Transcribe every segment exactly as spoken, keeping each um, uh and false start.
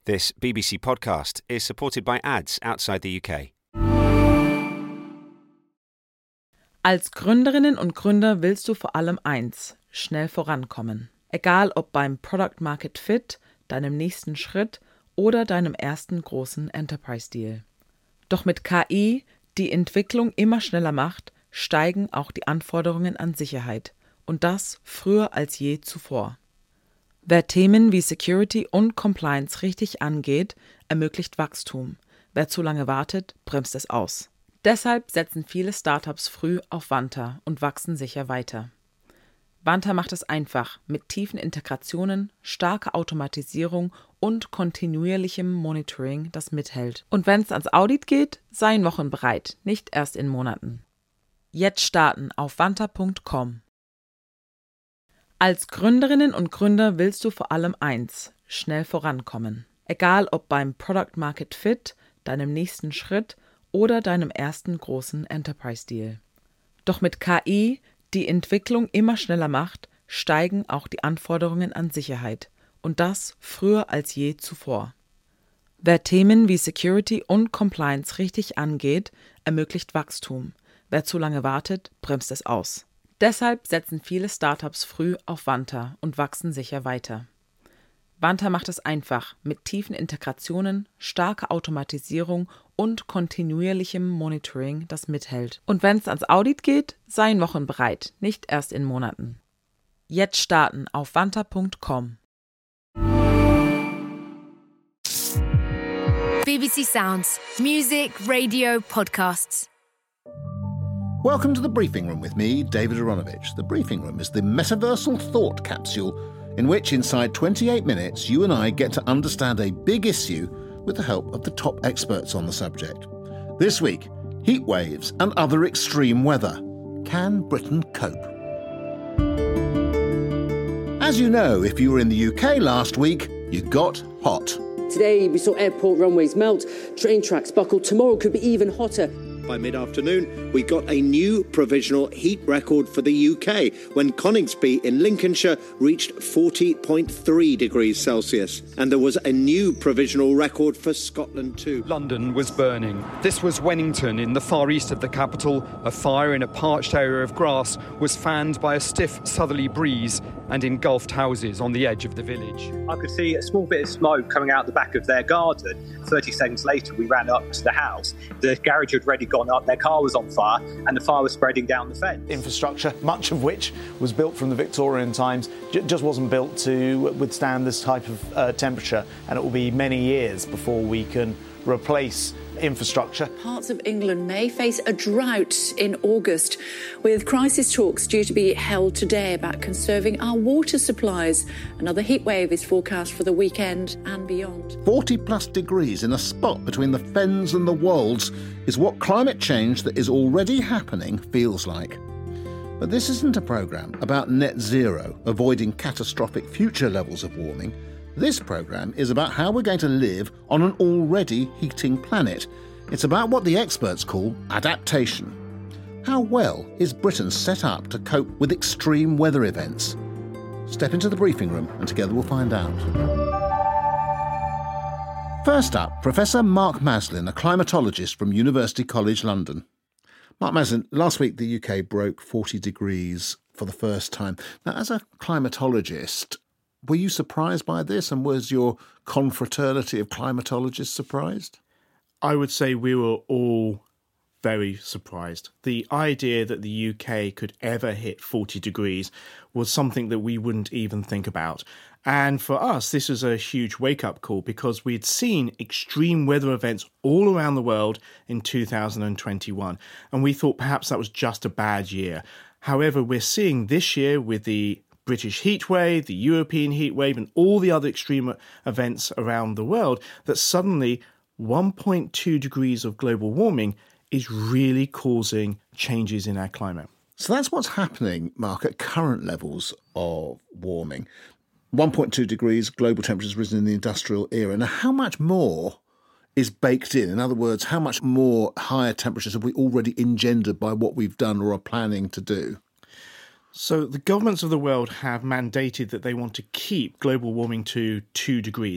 This B B C podcast is supported by ads outside the U K. Als Gründerinnen und Gründer willst du vor allem eins: schnell vorankommen. Egal ob beim Product Market Fit, deinem nächsten Schritt oder deinem ersten großen Enterprise-Deal. Doch mit K I, die Entwicklung immer schneller macht, steigen auch die Anforderungen an Sicherheit. Und das früher als je zuvor. Wer Themen wie Security und Compliance richtig angeht, ermöglicht Wachstum. Wer zu lange wartet, bremst es aus. Deshalb setzen viele Startups früh auf Vanta und wachsen sicher weiter. Vanta macht es einfach mit tiefen Integrationen, starker Automatisierung und kontinuierlichem Monitoring, das mithält. Und wenn es ans Audit geht, seien Wochen bereit, nicht erst in Monaten. Jetzt starten auf vanta punkt com. Als Gründerinnen und Gründer willst du vor allem eins: schnell vorankommen. Egal ob beim Product Market Fit, deinem nächsten Schritt oder deinem ersten großen Enterprise-Deal. Doch mit K I, die Entwicklung immer schneller macht, steigen auch die Anforderungen an Sicherheit. Und das früher als je zuvor. Wer Themen wie Security und Compliance richtig angeht, ermöglicht Wachstum. Wer zu lange wartet, bremst es aus. Deshalb setzen viele Startups früh auf Vanta und wachsen sicher weiter. Vanta macht es einfach mit tiefen Integrationen, starker Automatisierung und kontinuierlichem Monitoring, das mithält. Und wenn es ans Audit geht, seien Wochen bereit, nicht erst in Monaten. Jetzt starten auf vanta punkt com. B B C Sounds. Music, radio, podcasts. Welcome to The Briefing Room with me, David Aronovich. The Briefing Room is the metaversal thought capsule in which, inside twenty-eight minutes, you and I get to understand a big issue with the help of the top experts on the subject. This week, heat waves and other extreme weather. Can Britain cope? As you know, if you were in the U K last week, you got hot. Today we saw airport runways melt, train tracks buckle. Tomorrow could be even hotter. By mid-afternoon, we got a new provisional heat record for the U K when Coningsby in Lincolnshire reached forty point three degrees Celsius. And there was a new provisional record for Scotland too. London was burning. This was Wennington in the far east of the capital. A fire in a parched area of grass was fanned by a stiff southerly breeze and engulfed houses on the edge of the village. I could see a small bit of smoke coming out the back of their garden. thirty seconds later, we ran up to the house. The garage had already gone up, their car was on fire, and the fire was spreading down the fence. Infrastructure, much of which was built from the Victorian times, j- just wasn't built to withstand this type of uh, temperature, and it will be many years before we can replace infrastructure. Parts of England may face a drought in August, with crisis talks due to be held today about conserving our water supplies. Another heatwave is forecast for the weekend and beyond. forty plus degrees in a spot between the Fens and the Wolds is what climate change that is already happening feels like. But this isn't a programme about net zero, avoiding catastrophic future levels of warming. This programme is about how we're going to live on an already heating planet. It's about what the experts call adaptation. How well is Britain set up to cope with extreme weather events? Step into the briefing room and together we'll find out. First up, Professor Mark Maslin, a climatologist from University College London. Mark Maslin, last week the U K broke forty degrees for the first time. Now, as a climatologist, were you surprised by this, and was your confraternity of climatologists surprised? I would say we were all very surprised. The idea that the U K could ever hit forty degrees was something that we wouldn't even think about. And for us, this was a huge wake-up call because we'd seen extreme weather events all around the world in two thousand twenty-one, and we thought perhaps that was just a bad year. However, we're seeing this year with the British heatwave, the European heatwave, and all the other extreme events around the world, that suddenly one point two degrees of global warming is really causing changes in our climate. So that's what's happening, Mark, at current levels of warming. one point two degrees, global temperatures risen in the industrial era. Now, how much more is baked in? In other words, how much more higher temperatures have we already engendered by what we've done or are planning to do? So the governments of the world have mandated that they want to keep global warming to two degrees.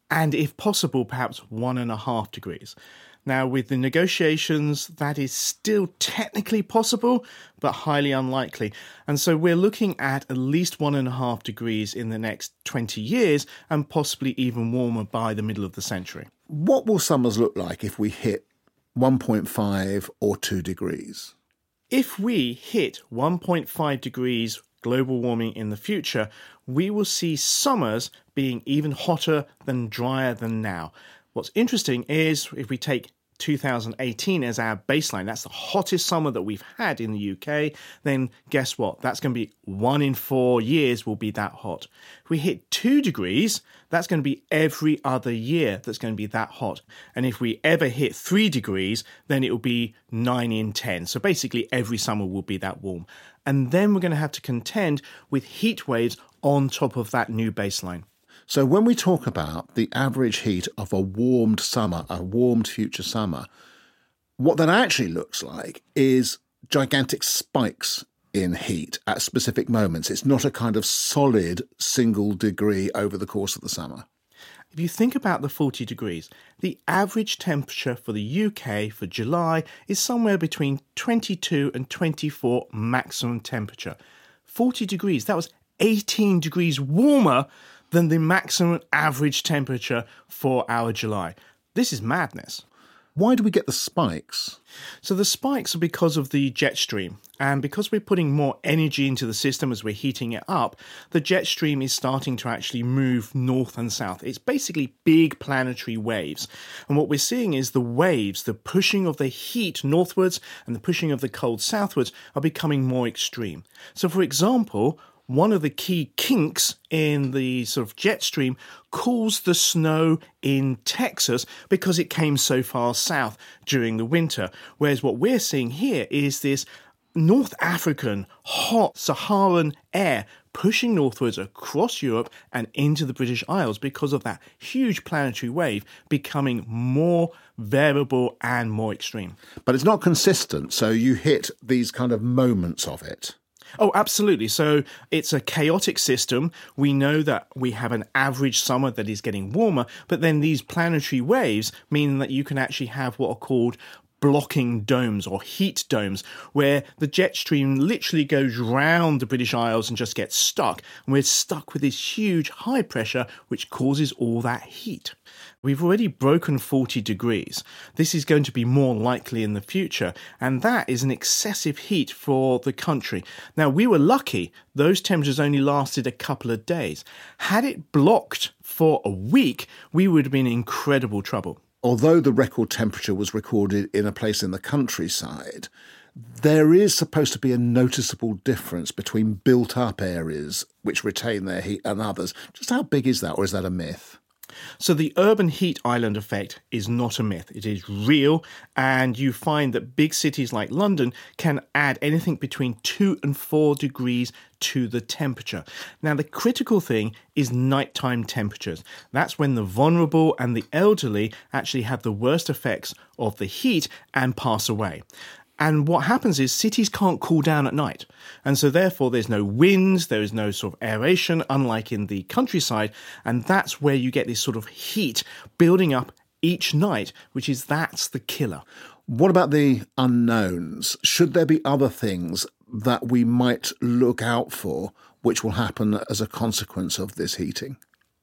and if possible, perhaps one and a half degrees. Now, with the negotiations, that is still technically possible, but highly unlikely. And so we're looking at at least one and a half degrees in the next twenty years, and possibly even warmer by the middle of the century. What will summers look like if we hit one point five or two degrees? If we hit one point five degrees global warming in the future, we will see summers being even hotter than drier than now. What's interesting is if we take two thousand eighteen as our baseline, that's the hottest summer that we've had in the U K, then guess what? That's going to be one in four years will be that hot. If we hit two degrees, that's going to be every other year that's going to be that hot. And if we ever hit three degrees, then it will be nine in ten. So basically every summer will be that warm. And then we're going to have to contend with heat waves on top of that new baseline. So when we talk about the average heat of a warmed summer, a warmed future summer, what that actually looks like is gigantic spikes in heat at specific moments. It's not a kind of solid single degree over the course of the summer. If you think about the forty degrees, the average temperature for the U K for July is somewhere between twenty-two and twenty-four maximum temperature. forty degrees, that was eighteen degrees warmer than the maximum average temperature for our July. This is madness. Why do we get the spikes? So the spikes are because of the jet stream. And because we're putting more energy into the system as we're heating it up, the jet stream is starting to actually move north and south. It's basically big planetary waves. And what we're seeing is the waves, the pushing of the heat northwards and the pushing of the cold southwards are becoming more extreme. So for example, one of the key kinks in the sort of jet stream caused the snow in Texas because it came so far south during the winter. Whereas what we're seeing here is this North African hot Saharan air pushing northwards across Europe and into the British Isles because of that huge planetary wave becoming more variable and more extreme. But it's not consistent, so you hit these kind of moments of it. Oh, absolutely. So it's a chaotic system. We know that we have an average summer that is getting warmer, but then these planetary waves mean that you can actually have what are called blocking domes or heat domes, where the jet stream literally goes round the British Isles and just gets stuck. And we're stuck with this huge high pressure, which causes all that heat. We've already broken forty degrees. This is going to be more likely in the future, and that is an excessive heat for the country. Now, we were lucky. Those temperatures only lasted a couple of days. Had it blocked for a week, we would have been in incredible trouble. Although the record temperature was recorded in a place in the countryside, there is supposed to be a noticeable difference between built-up areas which retain their heat and others. Just how big is that, or is that a myth? So the urban heat island effect is not a myth. It is real, and you find that big cities like London can add anything between two and four degrees to the temperature. Now, the critical thing is nighttime temperatures. That's when the vulnerable and the elderly actually have the worst effects of the heat and pass away. And what happens is cities can't cool down at night. And so therefore there's no winds, there is no sort of aeration, unlike in the countryside. And that's where you get this sort of heat building up each night, which is that's the killer. What about the unknowns? Should there be other things that we might look out for which will happen as a consequence of this heating?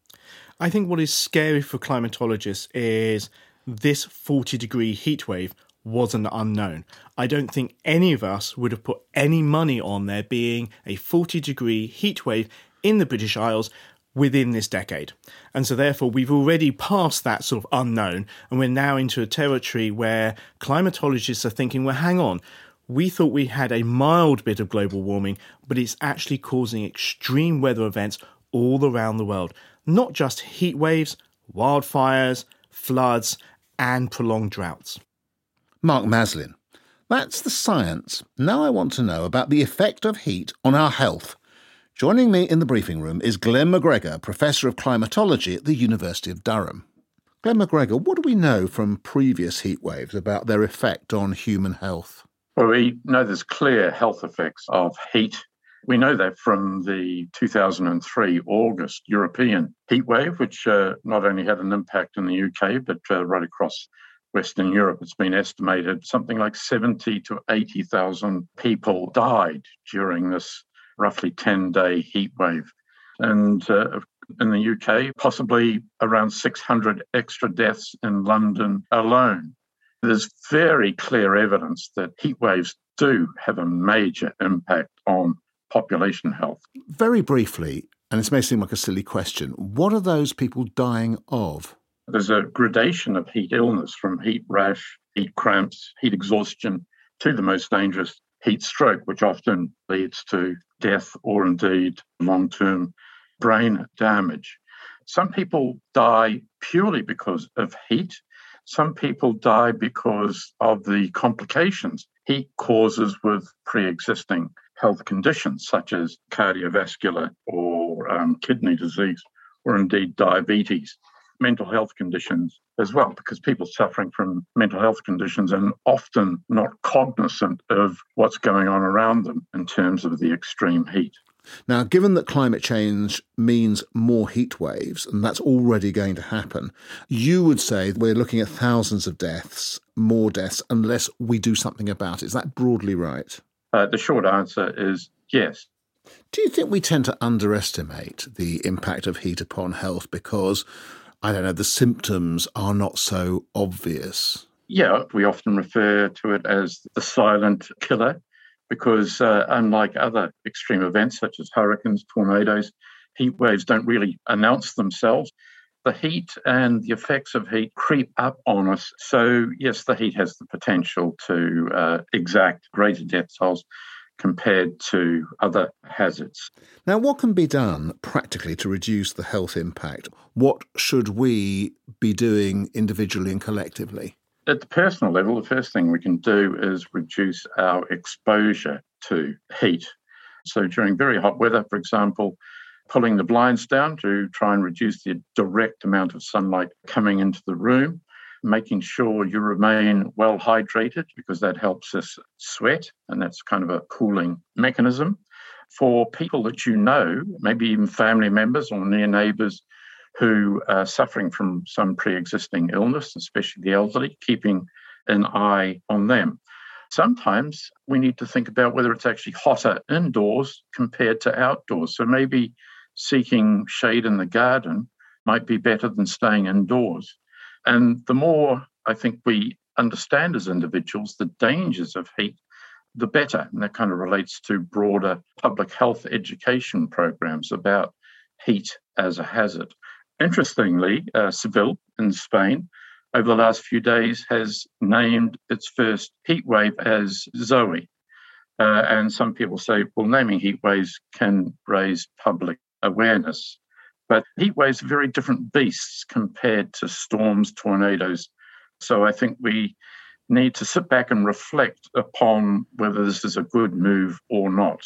I think what is scary for climatologists is this forty degree heat wave was an unknown. I don't think any of us would have put any money on there being a forty degree heat wave in the British Isles within this decade. And so therefore we've already passed that sort of unknown, and we're now into a territory where climatologists are thinking, well, hang on, we thought we had a mild bit of global warming, but it's actually causing extreme weather events all around the world. Not just heat waves, wildfires, floods, and prolonged droughts. Mark Maslin. That's the science. Now I want to know about the effect of heat on our health. Joining me in the briefing room is Glenn McGregor, Professor of Climatology at the University of Durham. Glenn McGregor, what do we know from previous heat waves about their effect on human health? Well, we know there's clear health effects of heat We know that from the two thousand three August European heatwave, which uh, not only had an impact in the U K, but uh, right across Western Europe. It's been estimated something like seventy to eighty thousand people died during this roughly ten-day heatwave. And uh, in the U K, possibly around six hundred extra deaths in London alone. There's very clear evidence that heatwaves do have a major impact on population health. Very briefly, and this may seem like a silly question, what are those people dying of? There's a gradation of heat illness from heat rash, heat cramps, heat exhaustion to the most dangerous heat stroke, which often leads to death or indeed long-term brain damage. Some people die purely because of heat. Some people die because of the complications heat causes with pre-existing health conditions such as cardiovascular or um, kidney disease or indeed diabetes. Mental health conditions as well, because people suffering from mental health conditions are often not cognizant of what's going on around them in terms of the extreme heat. Now, given that climate change means more heat waves, and that's already going to happen, you would say we're looking at thousands of deaths, more deaths, unless we do something about it. Is that broadly right? Uh, the short answer is yes. Do you think we tend to underestimate the impact of heat upon health because, I don't know, the symptoms are not so obvious? Yeah, we often refer to it as the silent killer. Because uh, unlike other extreme events such as hurricanes, tornadoes, heat waves don't really announce themselves. The heat and the effects of heat creep up on us. So, yes, the heat has the potential to uh, exact greater death tolls compared to other hazards. Now, what can be done practically to reduce the health impact? What should we be doing individually and collectively? At the personal level, the first thing we can do is reduce our exposure to heat. So during very hot weather, for example, pulling the blinds down to try and reduce the direct amount of sunlight coming into the room, making sure you remain well hydrated because that helps us sweat, and that's kind of a cooling mechanism. For people that you know, maybe even family members or near neighbours, who are suffering from some pre-existing illness, especially the elderly, keeping an eye on them. Sometimes we need to think about whether it's actually hotter indoors compared to outdoors. So maybe seeking shade in the garden might be better than staying indoors. And the more I think we understand as individuals the dangers of heat, the better. And that kind of relates to broader public health education programs about heat as a hazard. Interestingly, uh, Seville in Spain, over the last few days, has named its first heat wave as Zoe. Uh, and some people say, well, naming heat waves can raise public awareness. But heat waves are very different beasts compared to storms, tornadoes. So I think we need to sit back and reflect upon whether this is a good move or not.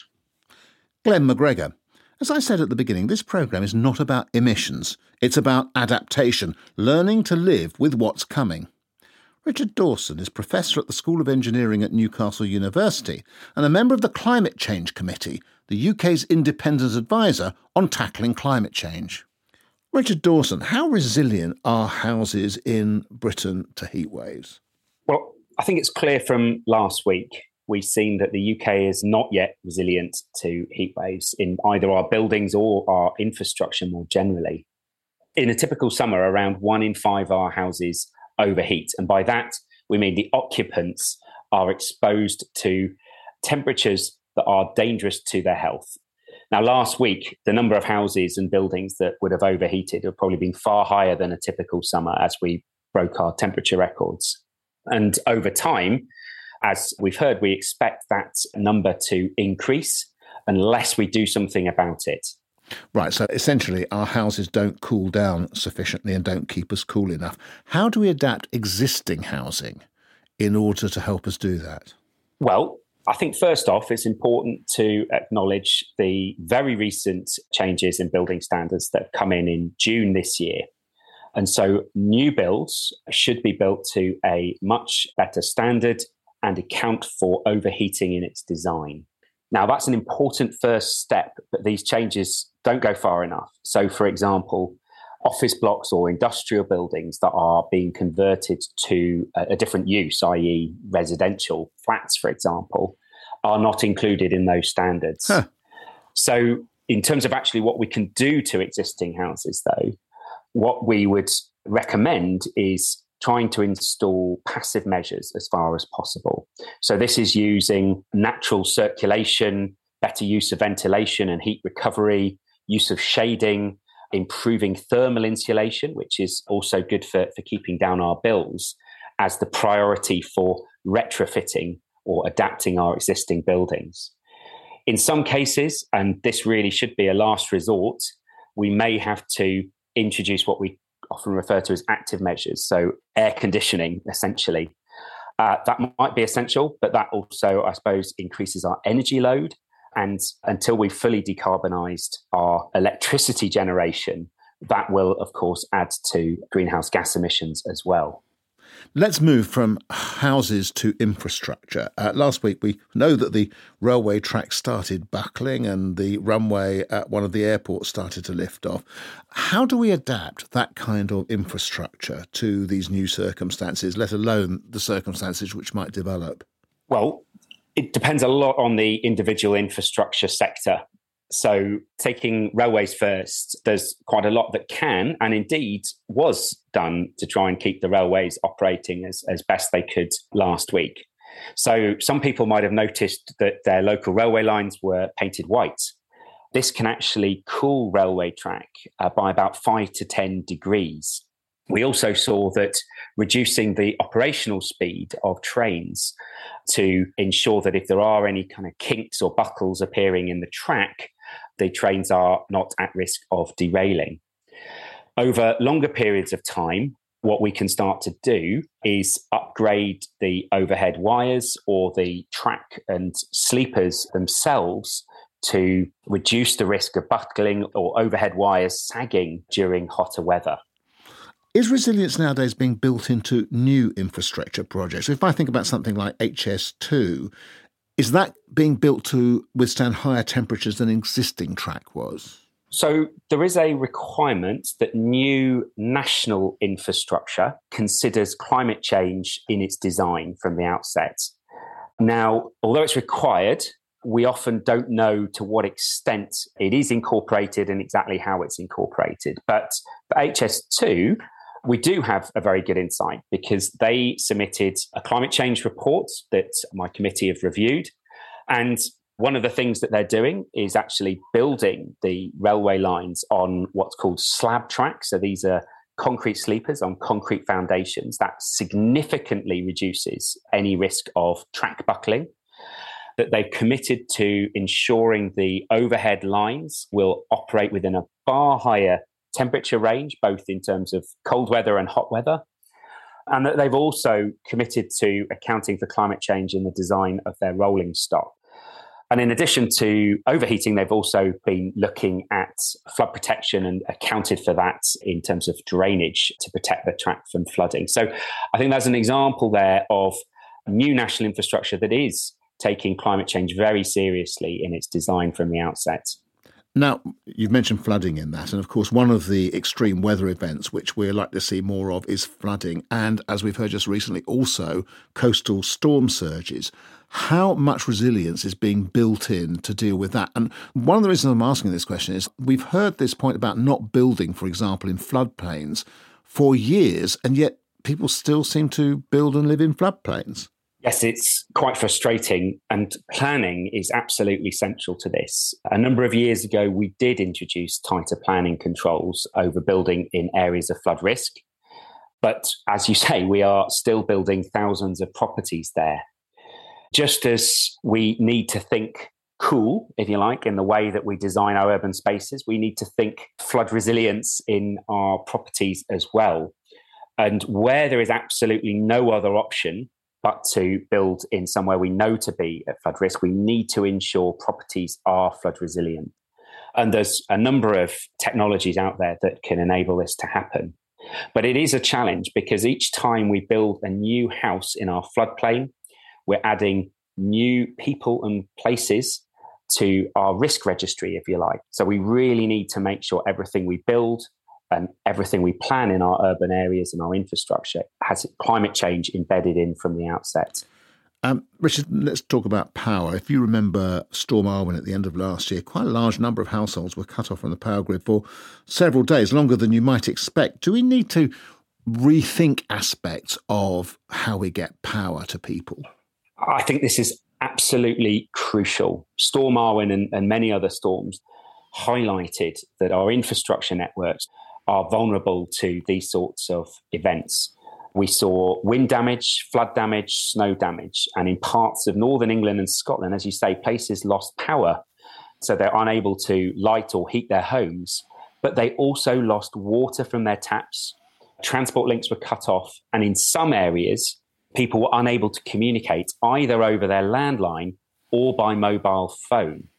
Glenn McGregor. As I said at the beginning, this programme is not about emissions. It's about adaptation, learning to live with what's coming. Richard Dawson is Professor at the School of Engineering at Newcastle University and a member of the Climate Change Committee, the U K's independent advisor on tackling climate change. Richard Dawson, how resilient are houses in Britain to heat waves? Well, I think it's clear from last week we've seen that the U K is not yet resilient to heat waves in either our buildings or our infrastructure more generally. In a typical summer, around one in five our houses overheat. And by that, we mean the occupants are exposed to temperatures that are dangerous to their health. Now, last week, the number of houses and buildings that would have overheated have probably been far higher than a typical summer as we broke our temperature records. And over time, as we've heard, we expect that number to increase unless we do something about it. Right, so essentially our houses don't cool down sufficiently and don't keep us cool enough. How do we adapt existing housing in order to help us do that? Well, I think first off, it's important to acknowledge the very recent changes in building standards that have come in in June this year. And so new builds should be built to a much better standard and account for overheating in its design. Now, that's an important first step, but these changes don't go far enough. So, for example, office blocks or industrial buildings that are being converted to a, a different use, that is residential flats, for example, are not included in those standards. Huh. So in terms of actually what we can do to existing houses, though, what we would recommend is trying to install passive measures as far as possible. So this is using natural circulation, better use of ventilation and heat recovery, use of shading, improving thermal insulation, which is also good for, for keeping down our bills, as the priority for retrofitting or adapting our existing buildings. In some cases, and this really should be a last resort, we may have to introduce what we often refer to as active measures, so air conditioning, essentially. Uh, that might be essential, but that also, I suppose, increases our energy load. And until we've fully decarbonised our electricity generation, that will, of course, add to greenhouse gas emissions as well. Let's move from houses to infrastructure. Uh, last week, we know that the railway track started buckling and the runway at one of the airports started to lift off. How do we adapt that kind of infrastructure to these new circumstances, let alone the circumstances which might develop? Well, it depends a lot on the individual infrastructure sector. So taking railways first, there's quite a lot that can and indeed was done to try and keep the railways operating as, as best they could last week. So some people might have noticed that their local railway lines were painted white. This can actually cool railway track uh, by about five to ten degrees. We also saw that reducing the operational speed of trains to ensure that if there are any kind of kinks or buckles appearing in the track, the trains are not at risk of derailing. Over longer periods of time, what we can start to do is upgrade the overhead wires or the track and sleepers themselves to reduce the risk of buckling or overhead wires sagging during hotter weather. Is resilience nowadays being built into new infrastructure projects? If I think about something like H S two, is that being built to withstand higher temperatures than existing track was? So there is a requirement that new national infrastructure considers climate change in its design from the outset. Now, although it's required, we often don't know to what extent it is incorporated and exactly how it's incorporated. But for H S two, we do have a very good insight because they submitted a climate change report that my committee have reviewed. And one of the things that they're doing is actually building the railway lines on what's called slab tracks. So these are concrete sleepers on concrete foundations. That significantly reduces any risk of track buckling. That they've committed to ensuring the overhead lines will operate within a far higher temperature range, both in terms of cold weather and hot weather, and that they've also committed to accounting for climate change in the design of their rolling stock. And in addition to overheating, they've also been looking at flood protection and accounted for that in terms of drainage to protect the track from flooding. So I think that's an example there of new national infrastructure that is taking climate change very seriously in its design from the outset. Now, you've mentioned flooding in that, and of course one of the extreme weather events which we're likely to see more of is flooding, and as we've heard just recently, also coastal storm surges. How much resilience is being built in to deal with that? And one of the reasons I'm asking this question is we've heard this point about not building, for example, in floodplains for years, and yet people still seem to build and live in floodplains. Yes, it's quite frustrating, and planning is absolutely central to this. A number of years ago, we did introduce tighter planning controls over building in areas of flood risk. But as you say, we are still building thousands of properties there. Just as we need to think cool, if you like, in the way that we design our urban spaces, we need to think flood resilience in our properties as well. And where there is absolutely no other option but to build in somewhere we know to be at flood risk, we need to ensure properties are flood resilient. And there's a number of technologies out there that can enable this to happen. But it is a challenge because each time we build a new house in our floodplain, we're adding new people and places to our risk registry, if you like. So we really need to make sure everything we build and everything we plan in our urban areas and our infrastructure has climate change embedded in from the outset. Um, Richard, let's talk about power. If you remember Storm Arwen at the end of last year, quite a large number of households were cut off from the power grid for several days, longer than you might expect. Do we need to rethink aspects of how we get power to people? I think this is absolutely crucial. Storm Arwen and, and many other storms highlighted that our infrastructure networks are vulnerable to these sorts of events. We saw wind damage, flood damage, snow damage, and in parts of northern England and Scotland, as you say, places lost power, so they're unable to light or heat their homes, but they also lost water from their taps. Transport links were cut off, and in some areas, people were unable to communicate either over their landline or by mobile phone.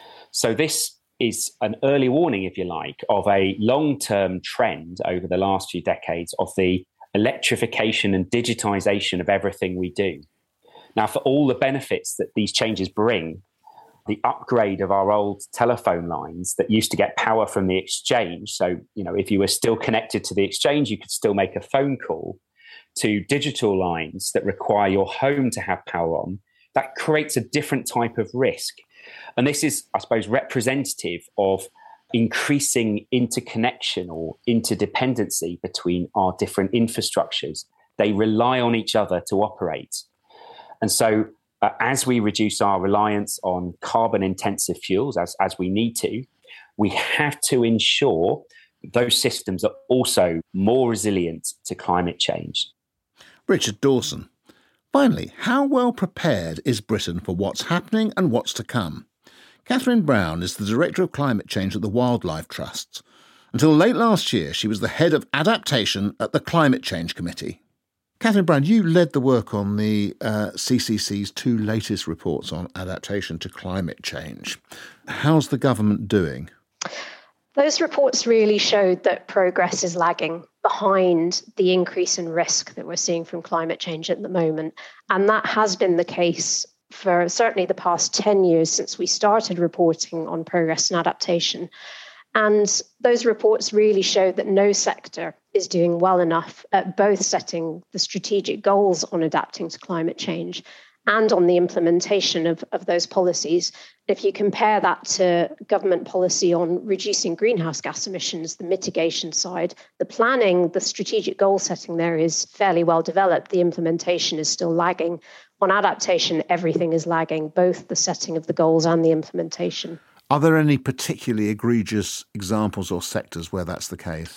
So this is an early warning, if you like, of a long-term trend over the last few decades of the electrification and digitization of everything we do. Now, for all the benefits that these changes bring, the upgrade of our old telephone lines that used to get power from the exchange, so, you know, if you were still connected to the exchange, you could still make a phone call, to digital lines that require your home to have power on, that creates a different type of risk. And this is, I suppose, representative of increasing interconnection or interdependency between our different infrastructures. They rely on each other to operate. And so uh, as we reduce our reliance on carbon-intensive fuels, as, as we need to, we have to ensure those systems are also more resilient to climate change. Richard Dawson. Finally, how well prepared is Britain for what's happening and what's to come? Catherine Brown is the Director of Climate Change at the Wildlife Trusts. Until late last year, she was the head of adaptation at the Climate Change Committee. Catherine Brown, you led the work on the uh, C C C's two latest reports on adaptation to climate change. How's the government doing? Those reports really showed that progress is lagging behind the increase in risk that we're seeing from climate change at the moment. And that has been the case for certainly the past ten years since we started reporting on progress and adaptation. And those reports really showed that no sector is doing well enough at both setting the strategic goals on adapting to climate change and on the implementation of, of those policies. If you compare that to government policy on reducing greenhouse gas emissions, the mitigation side, the planning, the strategic goal setting there is fairly well developed. The implementation is still lagging. On adaptation, everything is lagging, both the setting of the goals and the implementation. Are there any particularly egregious examples or sectors where that's the case?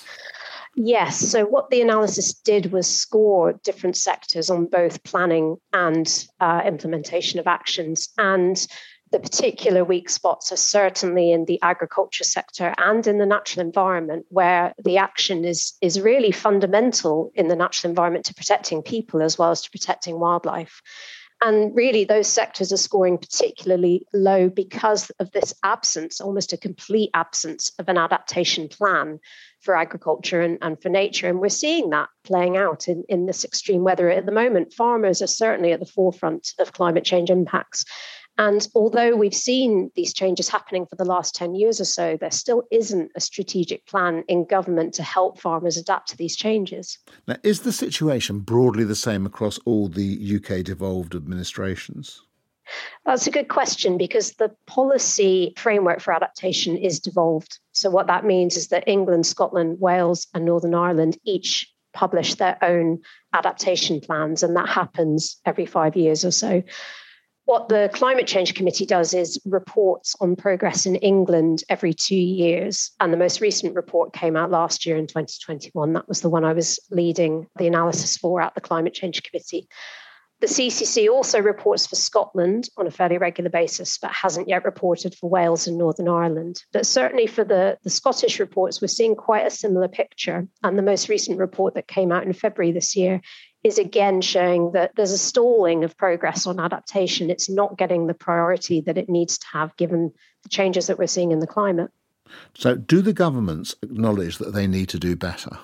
Yes. So what the analysis did was score different sectors on both planning and uh, implementation of actions. And the particular weak spots are certainly in the agriculture sector and in the natural environment, where the action is, is really fundamental in the natural environment to protecting people as well as to protecting wildlife. And really, those sectors are scoring particularly low because of this absence, almost a complete absence of an adaptation plan for agriculture and, and for nature. And we're seeing that playing out in, in this extreme weather at the moment. Farmers are certainly at the forefront of climate change impacts. And although we've seen these changes happening for the last ten years or so, there still isn't a strategic plan in government to help farmers adapt to these changes. Now, is the situation broadly the same across all the U K devolved administrations? That's a good question, because the policy framework for adaptation is devolved. So what that means is that England, Scotland, Wales and Northern Ireland each publish their own adaptation plans, and that happens every five years or so. What the Climate Change Committee does is reports on progress in England every two years. And the most recent report came out last year in twenty twenty-one. That was the one I was leading the analysis for at the Climate Change Committee. The C C C also reports for Scotland on a fairly regular basis, but hasn't yet reported for Wales and Northern Ireland. But certainly for the, the Scottish reports, we're seeing quite a similar picture. And the most recent report that came out in February this year is again showing that there's a stalling of progress on adaptation. It's not getting the priority that it needs to have given the changes that we're seeing in the climate. So do the governments acknowledge that they need to do better?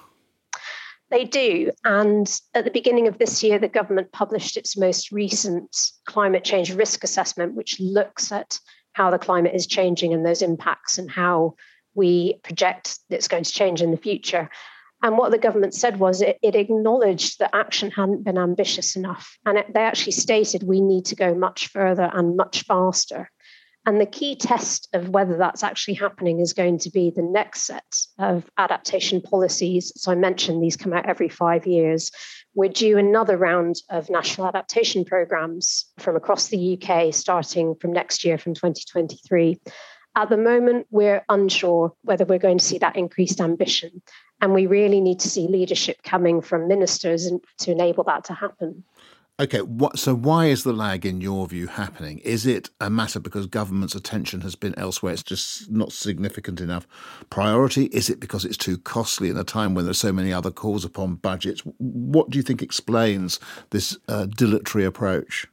They do. And at the beginning of this year, the government published its most recent climate change risk assessment, which looks at how the climate is changing and those impacts and how we project it's going to change in the future. And what the government said was it, it acknowledged that action hadn't been ambitious enough. And it, they actually stated we need to go much further and much faster. And the key test of whether that's actually happening is going to be the next set of adaptation policies. So I mentioned these come out every five years. We're due another round of national adaptation programmes from across the U K, starting from next year, from twenty twenty-three. At the moment, we're unsure whether we're going to see that increased ambition. And we really need to see leadership coming from ministers to enable that to happen. OK, what, so why is the lag, in your view, happening? Is it a matter because government's attention has been elsewhere, it's just not significant enough priority? Is it because it's too costly in a time when there's so many other calls upon budgets? What do you think explains this uh, dilatory approach?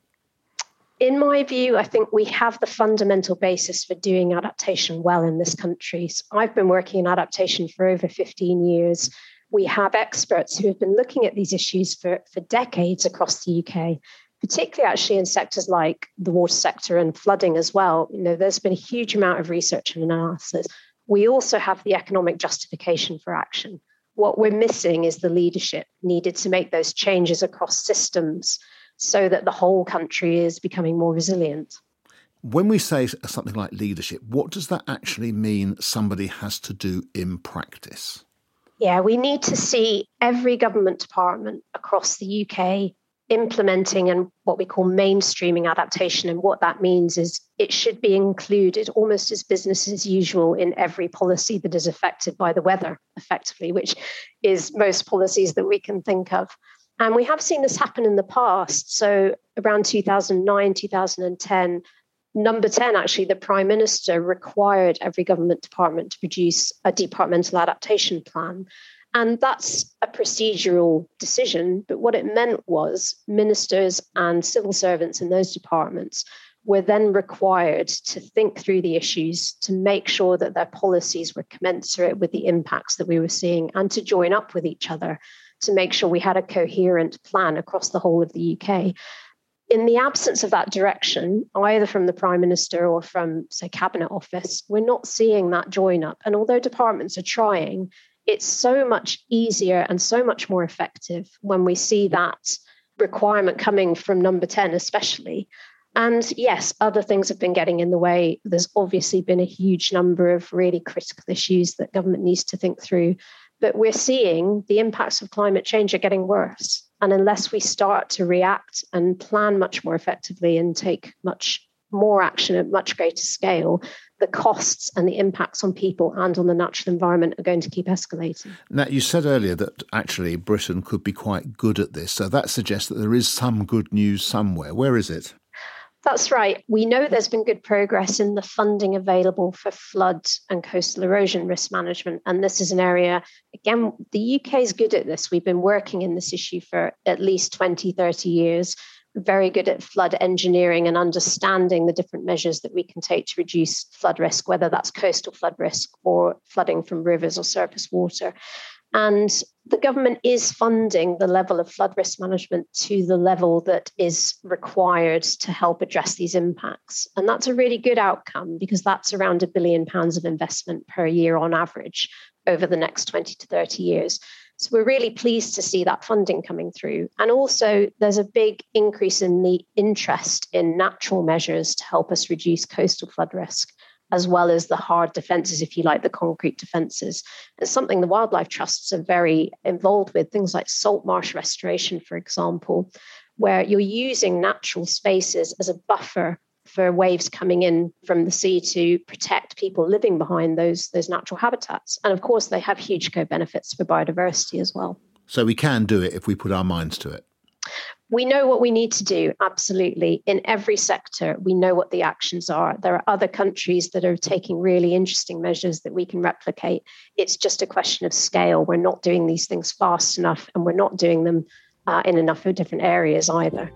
In my view, I think we have the fundamental basis for doing adaptation well in this country. So I've been working in adaptation for over fifteen years. We have experts who have been looking at these issues for, for decades across the U K, particularly actually in sectors like the water sector and flooding as well. You know, there's been a huge amount of research and analysis. We also have the economic justification for action. What we're missing is the leadership needed to make those changes across systems so that the whole country is becoming more resilient. When we say something like leadership, what does that actually mean somebody has to do in practice? Yeah, we need to see every government department across the U K implementing and what we call mainstreaming adaptation. And what that means is it should be included almost as business as usual in every policy that is affected by the weather, effectively, which is most policies that we can think of. And we have seen this happen in the past. So around two thousand nine, two thousand ten, Number ten, actually, the Prime Minister required every government department to produce a departmental adaptation plan. And that's a procedural decision. But what it meant was ministers and civil servants in those departments were then required to think through the issues, to make sure that their policies were commensurate with the impacts that we were seeing, and to join up with each other to make sure we had a coherent plan across the whole of the U K. In the absence of that direction, either from the Prime Minister or from, say, Cabinet Office, we're not seeing that join up. And although departments are trying, it's so much easier and so much more effective when we see that requirement coming from number ten, especially. And yes, other things have been getting in the way. There's obviously been a huge number of really critical issues that government needs to think through. But we're seeing the impacts of climate change are getting worse. And unless we start to react and plan much more effectively and take much more action at much greater scale, the costs and the impacts on people and on the natural environment are going to keep escalating. Now, you said earlier that actually Britain could be quite good at this. So that suggests that there is some good news somewhere. Where is it? That's right. We know there's been good progress in the funding available for flood and coastal erosion risk management. And this is an area, again, the U K is good at this. We've been working in this issue for at least twenty, thirty years. We're very good at flood engineering and understanding the different measures that we can take to reduce flood risk, whether that's coastal flood risk or flooding from rivers or surface water. And the government is funding the level of flood risk management to the level that is required to help address these impacts. And that's a really good outcome because that's around a billion pounds of investment per year on average over the next twenty to thirty years. So we're really pleased to see that funding coming through. And also there's a big increase in the interest in natural measures to help us reduce coastal flood risk, as well as the hard defences, if you like, the concrete defences. It's something the wildlife trusts are very involved with, things like salt marsh restoration, for example, where you're using natural spaces as a buffer for waves coming in from the sea to protect people living behind those, those natural habitats. And of course, they have huge co-benefits for biodiversity as well. So we can do it if we put our minds to it. We know what we need to do, absolutely. In every sector, we know what the actions are. There are other countries that are taking really interesting measures that we can replicate. It's just a question of scale. We're not doing these things fast enough, and we're not doing them uh, in enough of different areas either.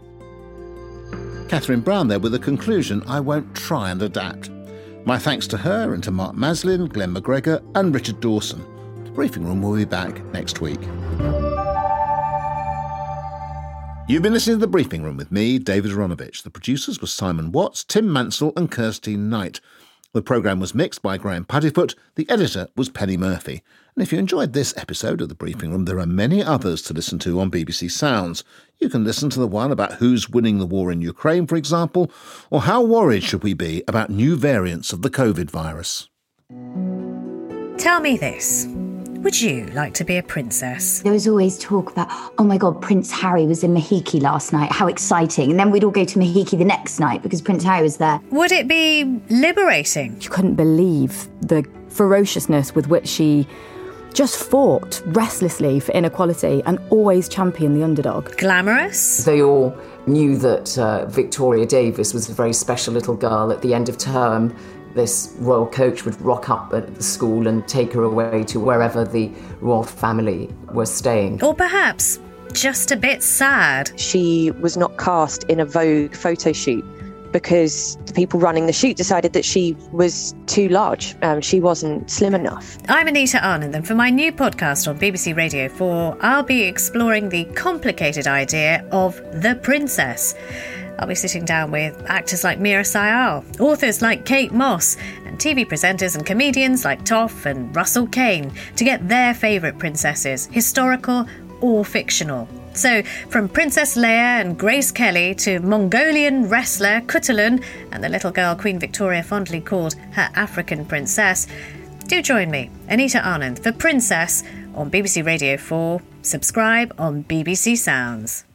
Catherine Brown there with a conclusion: I won't try and adapt. My thanks to her and to Mark Maslin, Glenn McGregor and Richard Dawson. The Briefing Room will be back next week. You've been listening to The Briefing Room with me, David Aronovich. The producers were Simon Watts, Tim Mansell and Kirsty Knight. The programme was mixed by Graham Paddyfoot. The editor was Penny Murphy. And if you enjoyed this episode of The Briefing Room, there are many others to listen to on B B C Sounds. You can listen to the one about who's winning the war in Ukraine, for example, or how worried should we be about new variants of the COVID virus. Tell me this. Would you like to be a princess? There was always talk about, oh my God, Prince Harry was in Mahiki last night. How exciting. And then we'd all go to Mahiki the next night because Prince Harry was there. Would it be liberating? You couldn't believe the ferociousness with which she just fought restlessly for inequality and always championed the underdog. Glamorous? They all knew that uh, Victoria Davis was a very special little girl. At the end of term, this royal coach would rock up at the school and take her away to wherever the royal family was staying. Or perhaps just a bit sad. She was not cast in a Vogue photo shoot because the people running the shoot decided that she was too large. Um, she wasn't slim enough. I'm Anita Anand, and for my new podcast on B B C Radio four, I'll be exploring the complicated idea of the princess. I'll be sitting down with actors like Mira Sayal, authors like Kate Moss, and T V presenters and comedians like Toff and Russell Kane to get their favourite princesses, historical or fictional. So, from Princess Leia and Grace Kelly to Mongolian wrestler Kutalun and the little girl Queen Victoria fondly called her African princess, do join me, Anita Anand, for Princess on B B C Radio four. Subscribe on B B C Sounds.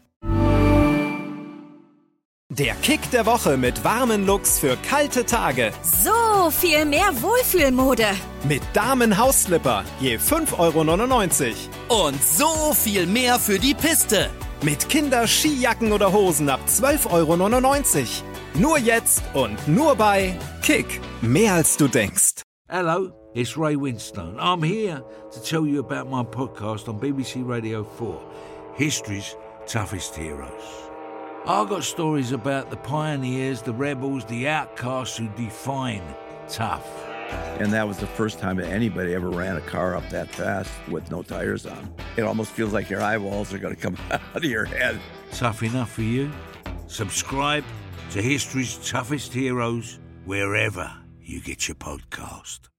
Der Kick der Woche mit warmen Looks für kalte Tage. So viel mehr Wohlfühlmode. Mit Damen-Hausslipper je fünf Euro neunundneunzig. Und so viel mehr für die Piste. Mit Kinder-Skijacken oder Hosen ab zwölf Euro neunundneunzig. Nur jetzt und nur bei Kick. Mehr als du denkst. Hello, it's Ray Winstone. I'm here to tell you about my podcast on B B C Radio four, History's Toughest Heroes. I've got stories about the pioneers, the rebels, the outcasts who define tough. And that was the first time that anybody ever ran a car up that fast with no tires on. It almost feels like your eyeballs are going to come out of your head. Tough enough for you? Subscribe to History's Toughest Heroes wherever you get your podcast.